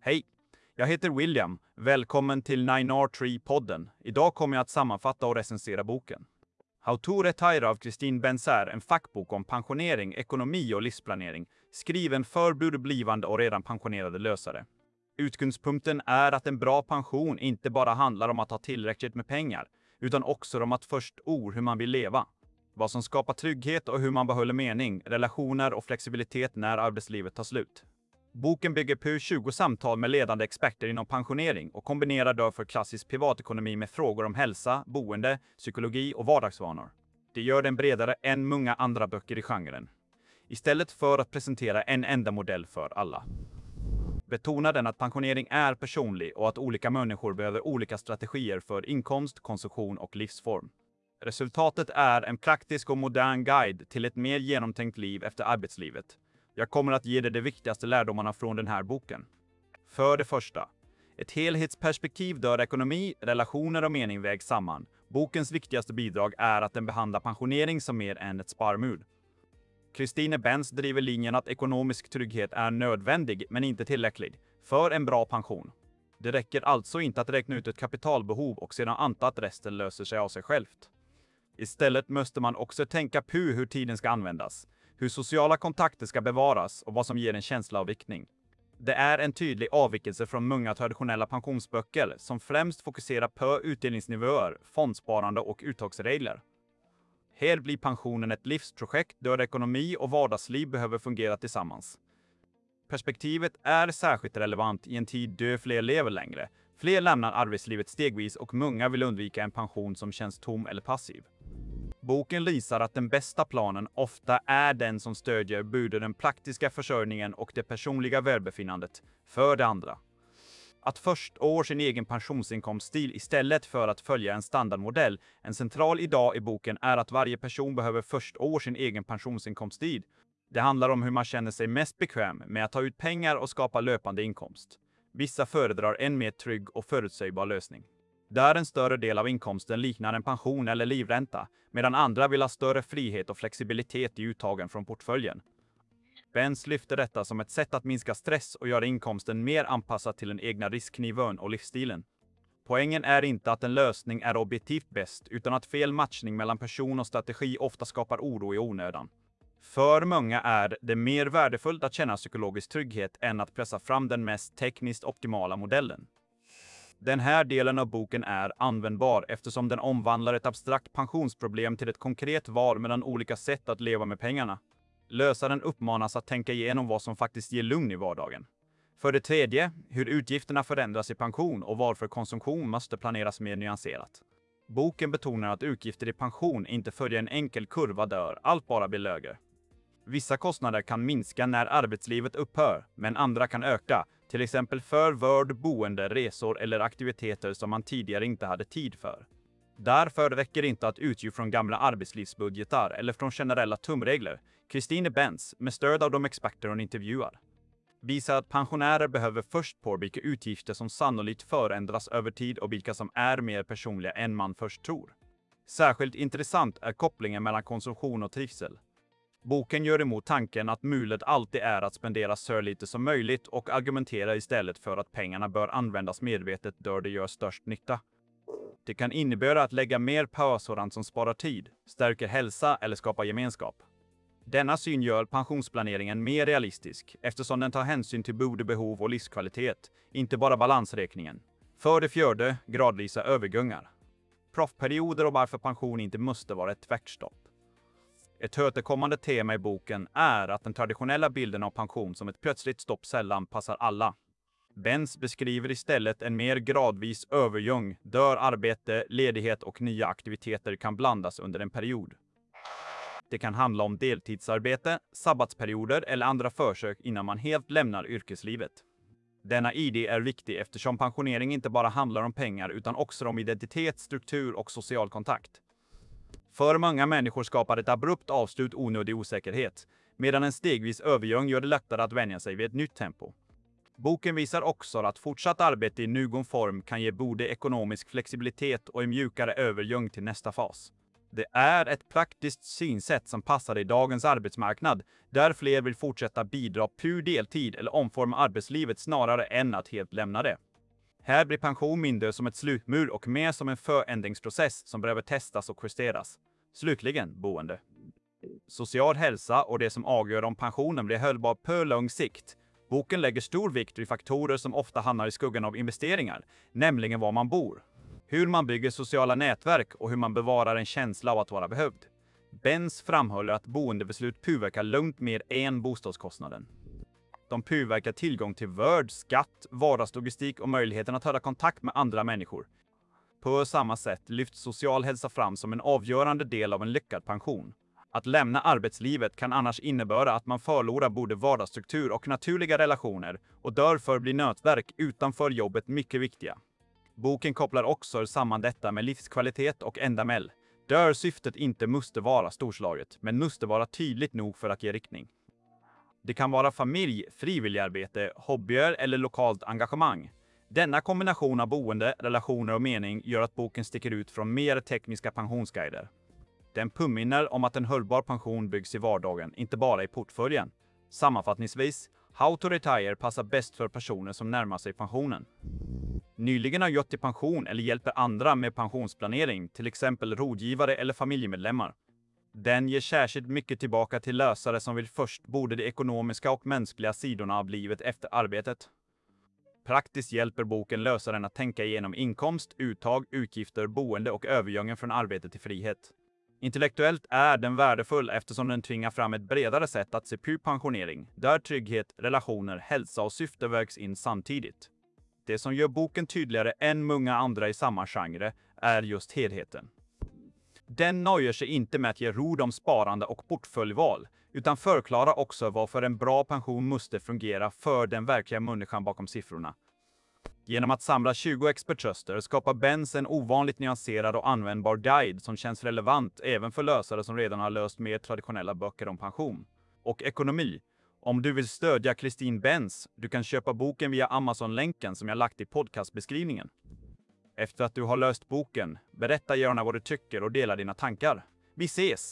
Hej! Jag heter William. Välkommen till 9R3-podden. Idag kommer jag att sammanfatta och recensera boken. How to Retire av Christine Benzer, en fackbok om pensionering, ekonomi och livsplanering, skriven för både blivande och redan pensionerade lösare. Utgångspunkten är att en bra pension inte bara handlar om att ha tillräckligt med pengar, utan också om att förstå hur man vill leva. Vad som skapar trygghet och hur man behåller mening, relationer och flexibilitet när arbetslivet tar slut. Boken bygger på 20 samtal med ledande experter inom pensionering och kombinerar därför klassisk privatekonomi med frågor om hälsa, boende, psykologi och vardagsvanor. Det gör den bredare än många andra böcker i genren. Istället för att presentera en enda modell för alla. Betonar den att pensionering är personlig och att olika människor behöver olika strategier för inkomst, konsumtion och livsform. Resultatet är en praktisk och modern guide till ett mer genomtänkt liv efter arbetslivet. Jag kommer att ge dig de viktigaste lärdomarna från den här boken. För det första. Ett helhetsperspektiv där ekonomi, relationer och mening vägs samman. Bokens viktigaste bidrag är att den behandlar pensionering som mer än ett sparmod. Christine Benz driver linjen att ekonomisk trygghet är nödvändig men inte tillräcklig för en bra pension. Det räcker alltså inte att räkna ut ett kapitalbehov och sedan anta att resten löser sig av sig självt. Istället måste man också tänka på hur tiden ska användas, hur sociala kontakter ska bevaras och vad som ger en känsla av riktning. Det är en tydlig avvikelse från många traditionella pensionsböcker som främst fokuserar på utdelningsnivåer, fondsparande och uttagsregler. Här blir pensionen ett livsprojekt där ekonomi och vardagsliv behöver fungera tillsammans. Perspektivet är särskilt relevant i en tid då fler lever längre. Fler lämnar arbetslivet stegvis och många vill undvika en pension som känns tom eller passiv. Boken visar att den bästa planen ofta är den som stödjer både den praktiska försörjningen och det personliga välbefinnandet för det andra. Att förstå sin egen pensionsinkomststil istället för att följa en standardmodell. En central idé i boken är att varje person behöver förstå sin egen pensionsinkomststil. Det handlar om hur man känner sig mest bekväm med att ta ut pengar och skapa löpande inkomst. Vissa föredrar en mer trygg och förutsägbar lösning, där en större del av inkomsten liknar en pension eller livränta, medan andra vill ha större frihet och flexibilitet i uttagen från portföljen. Benz lyfter detta som ett sätt att minska stress och göra inkomsten mer anpassad till den egna risknivån och livsstilen. Poängen är inte att en lösning är objektivt bäst, utan att fel matchning mellan person och strategi ofta skapar oro i onödan. För många är det mer värdefullt att känna psykologisk trygghet än att pressa fram den mest tekniskt optimala modellen. Den här delen av boken är användbar eftersom den omvandlar ett abstrakt pensionsproblem till ett konkret val mellan olika sätt att leva med pengarna. Lösaren uppmanas att tänka igenom vad som faktiskt ger lugn i vardagen. För det tredje, hur utgifterna förändras i pension och varför konsumtion måste planeras mer nyanserat. Boken betonar att utgifter i pension inte följer en enkel kurva där allt bara blir lägre. Vissa kostnader kan minska när arbetslivet upphör, men andra kan öka, till exempel för vård, boende, resor eller aktiviteter som man tidigare inte hade tid för. Därför räcker det inte att utgå från gamla arbetslivsbudgetar eller från generella tumregler. Christine Benz, med stöd av de experter hon intervjuar, visar att pensionärer behöver först på vilka utgifter som sannolikt förändras över tid och vilka som är mer personliga än man först tror. Särskilt intressant är kopplingen mellan konsumtion och trivsel. Boken gör emot tanken att målet alltid är att spendera så lite som möjligt och argumenterar istället för att pengarna bör användas medvetet där det gör störst nytta. Det kan innebära att lägga mer på sådant som sparar tid, stärker hälsa eller skapar gemenskap. Denna syn gör pensionsplaneringen mer realistisk eftersom den tar hänsyn till både behov och livskvalitet, inte bara balansräkningen. För det fjärde, gradvisa övergångar. Proffperioder och varför pension inte måste vara ett tvärtstopp. Ett återkommande tema i boken är att den traditionella bilden av pension som ett plötsligt stopp sällan passar alla. Benz beskriver istället en mer gradvis övergång där arbete, ledighet och nya aktiviteter kan blandas under en period. Det kan handla om deltidsarbete, sabbatsperioder eller andra försök innan man helt lämnar yrkeslivet. Denna idé är viktig eftersom pensionering inte bara handlar om pengar utan också om identitet, struktur och social kontakt. För många människor skapar ett abrupt avslut onödig osäkerhet, medan en stegvis övergång gör det lättare att vänja sig vid ett nytt tempo. Boken visar också att fortsatt arbete i någon form kan ge både ekonomisk flexibilitet och en mjukare övergång till nästa fas. Det är ett praktiskt synsätt som passar i dagens arbetsmarknad, där fler vill fortsätta bidra på deltid eller omforma arbetslivet snarare än att helt lämna det. Här blir pension mindre som ett slutmur och mer som en förändringsprocess som behöver testas och justeras. Slutligen, boende. Social hälsa och det som avgör om pensionen blir hållbar på lång sikt. Boken lägger stor vikt vid faktorer som ofta hamnar i skuggan av investeringar, nämligen var man bor, hur man bygger sociala nätverk och hur man bevarar en känsla av att vara behövd. Benz framhåller att boendebeslut påverkar långt mer än bostadskostnaden. De påverkar tillgång till vård, skatt, vardagslogistik och möjligheten att hålla kontakt med andra människor. På samma sätt lyfts social hälsa fram som en avgörande del av en lyckad pension. Att lämna arbetslivet kan annars innebära att man förlorar både vardagsstruktur och naturliga relationer och därför blir nätverk utanför jobbet mycket viktiga. Boken kopplar också samman detta med livskvalitet och ändamål, där syftet inte måste vara storslaget, men måste vara tydligt nog för att ge riktning. Det kan vara familj, frivilligarbete, hobbyer eller lokalt engagemang. Denna kombination av boende, relationer och mening gör att boken sticker ut från mer tekniska pensionsguider. Den påminner om att en hållbar pension byggs i vardagen, inte bara i portföljen. Sammanfattningsvis, How to Retire passar bäst för personer som närmar sig pensionen. Nyligen har gått i pension eller hjälper andra med pensionsplanering, till exempel rådgivare eller familjemedlemmar. Den ger särskilt mycket tillbaka till lösare som vill först både de ekonomiska och mänskliga sidorna av livet efter arbetet. Praktiskt hjälper boken lösaren att tänka igenom inkomst, uttag, utgifter, boende och övergången från arbete till frihet. Intellektuellt är den värdefull eftersom den tvingar fram ett bredare sätt att se på pensionering, där trygghet, relationer, hälsa och syfte vägs in samtidigt. Det som gör boken tydligare än många andra i samma genre är just helheten. Den nöjer sig inte med att ge råd om sparande och portföljval, utan förklarar också varför en bra pension måste fungera för den verkliga människan bakom siffrorna. Genom att samla 20 expertröster skapar Benz en ovanligt nyanserad och användbar guide som känns relevant även för lösare som redan har löst mer traditionella böcker om pension och ekonomi. Om du vill stödja Christine Benz, du kan köpa boken via Amazon-länken som jag lagt i podcastbeskrivningen. Efter att du har löst boken, berätta gärna vad du tycker och dela dina tankar. Vi ses!